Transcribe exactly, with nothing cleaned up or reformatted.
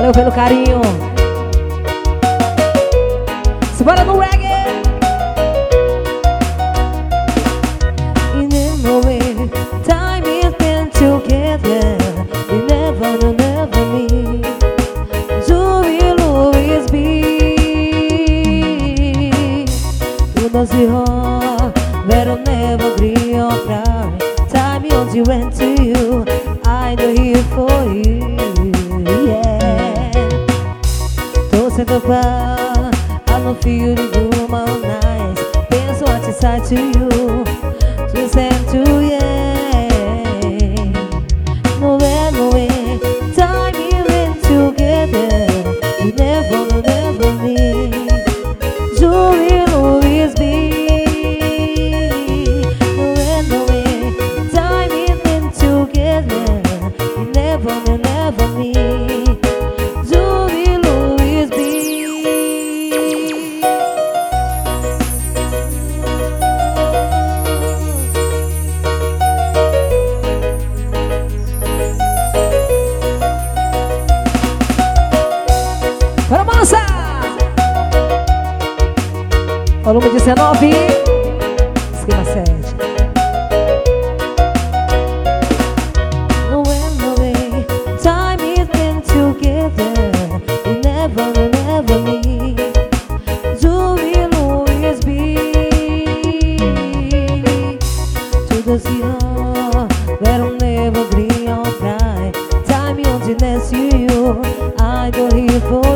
Valeu pelo carinho. Simbora no reggae. In the way time is spent together, we never, no, never meet. So we'll always be. You know the heart that I'll never agree or cry. Time once you went to you, I know here for you. Yeah. Don't say goodbye. I don't feel the room all night. Dance what's inside to you. Just and to yeah. No way, no way. Time we went together. We never, no, never meet. So we'll always be. No way, no way. Time we went together. We never, no, never meet. So we'll always be. Bora, moça! Volume dezenove. Esquema sete. No way, no way. Time is been together. We never, no, never meet. So we'll always be. To the sea, where I'll never agree or cry. Time you next to you. I don't hear for